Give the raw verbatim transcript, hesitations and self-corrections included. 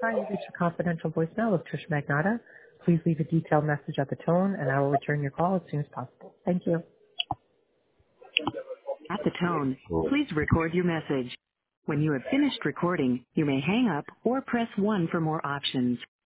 Hi, you reached the confidential voicemail of Trish Magnata. Please leave a detailed message at the tone, and I will return your call as soon as possible. Thank you. At the tone, please record your message. When you have finished recording, you may hang up or press one for more options.